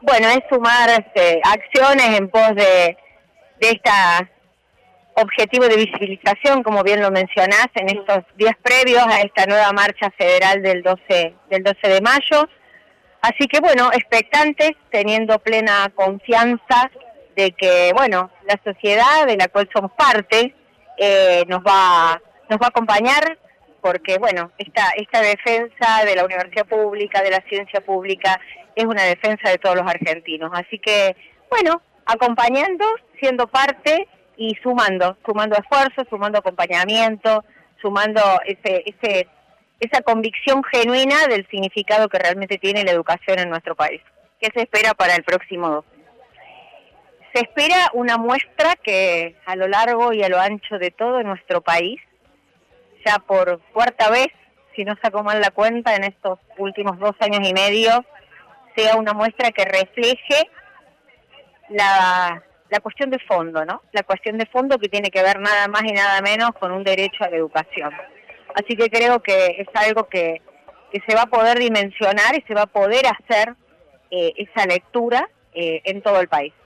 bueno, es sumar acciones en pos de este objetivo de visibilización, como bien lo mencionás, en estos días previos a esta nueva marcha federal del 12 de mayo. Así que bueno, expectantes, teniendo plena confianza de que, bueno, la sociedad de la cual somos parte nos va a acompañar, porque bueno, esta defensa de la universidad pública, de la ciencia pública, es una defensa de todos los argentinos. Así que, bueno, acompañando, siendo parte y sumando esfuerzos, sumando acompañamiento, sumando esa convicción genuina del significado que realmente tiene la educación en nuestro país. ¿Qué se espera para el próximo 12? Se espera una muestra que a lo largo y a lo ancho de todo nuestro país, ya por cuarta vez, si no saco mal la cuenta, en estos últimos 2 años y medio, sea una muestra que refleje la cuestión de fondo, ¿no? La cuestión de fondo que tiene que ver nada más y nada menos con un derecho a la educación. Así que creo que es algo que se va a poder dimensionar y se va a poder hacer esa lectura en todo el país.